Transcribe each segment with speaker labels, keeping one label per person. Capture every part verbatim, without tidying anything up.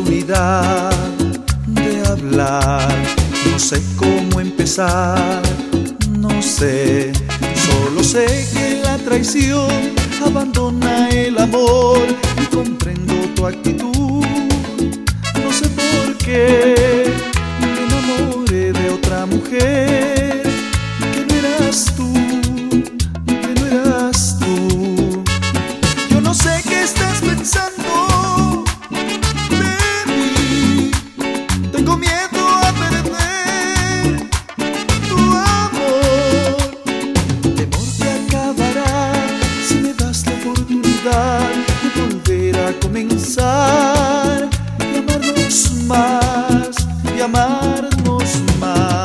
Speaker 1: oportunidad de hablar. No sé cómo empezar, no sé. Solo sé que la traición abandona el amor y comprendo tu actitud. No sé por qué me enamoré de otra mujer que no eras tú, que no eras tú. Yo no sé qué estás pensando de mí. Tengo miedo a perder tu amor. Temor que acabará si me das la oportunidad de volver a comenzar y amarnos más, y amarnos más.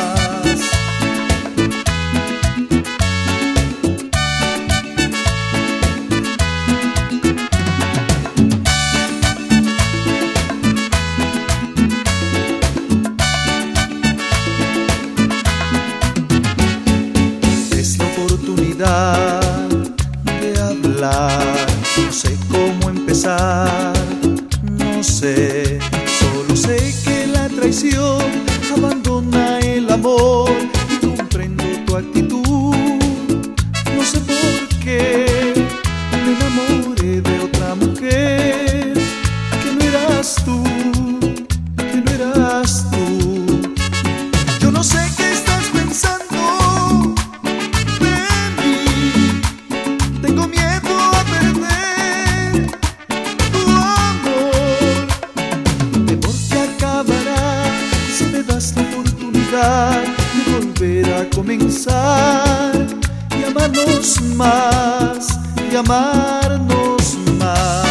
Speaker 1: Es la oportunidad de hablar. No sé cómo empezar, no sé. Solo sé que la traición abandona el amor y comprendo tu actitud. No sé por qué me enamoré de otra mujer que no eras tú, que no eras tú. Yo no sé qué estás pensando de mí. Tengo miedo a perder tu amor. Temor que acabará si me das la oportunidad de volver a comenzar y amarnos más, y amarnos más.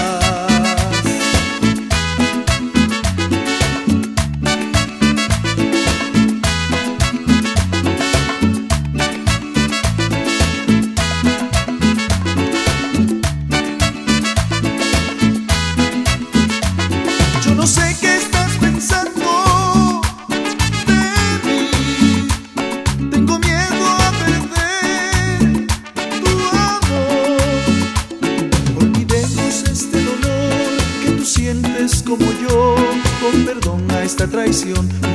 Speaker 1: Yo no sé qué estás pensando de mí. Tengo miedo a perder tu amor. Olvidemos este dolor que tú sientes como yo. Con perdón a esta traición